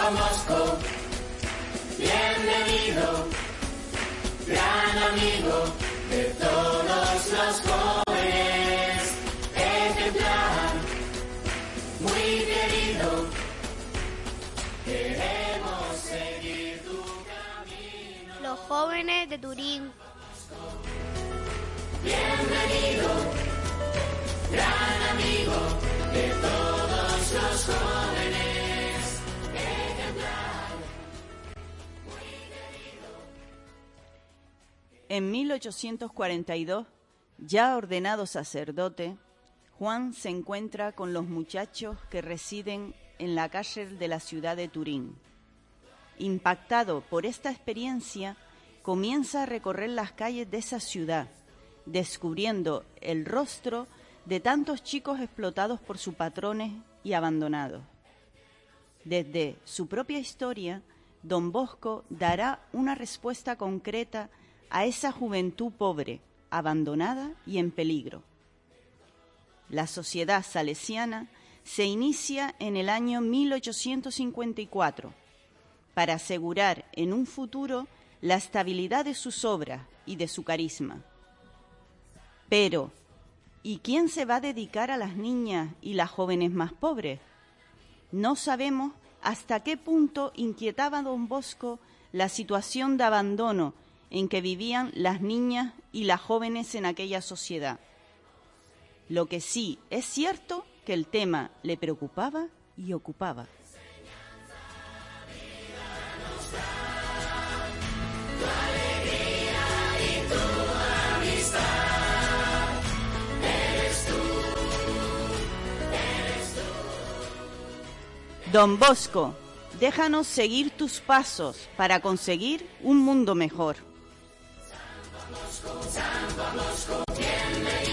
Bosco, bienvenido, gran amigo de todos los jóvenes, ejemplar, muy querido, queremos seguir tu camino. Los jóvenes de Turín. Bienvenido, gran amigo de todos los jóvenes, ejemplar, muy querido. En 1842, ya ordenado sacerdote, Juan se encuentra con los muchachos que residen en la cárcel de la ciudad de Turín. Impactado por esta experiencia, comienza a recorrer las calles de esa ciudad, descubriendo el rostro de tantos chicos explotados por sus patrones y abandonados. Desde su propia historia, Don Bosco dará una respuesta concreta a esa juventud pobre, abandonada y en peligro. La sociedad salesiana se inicia en el año 1854 para asegurar en un futuro la estabilidad de sus obras y de su carisma. Pero, ¿y quién se va a dedicar a las niñas y las jóvenes más pobres? No sabemos hasta qué punto inquietaba a Don Bosco la situación de abandono en que vivían las niñas y las jóvenes en aquella sociedad. Lo que sí es cierto que el tema le preocupaba y ocupaba. Don Bosco, déjanos seguir tus pasos para conseguir un mundo mejor. San Bosco, bienvenido.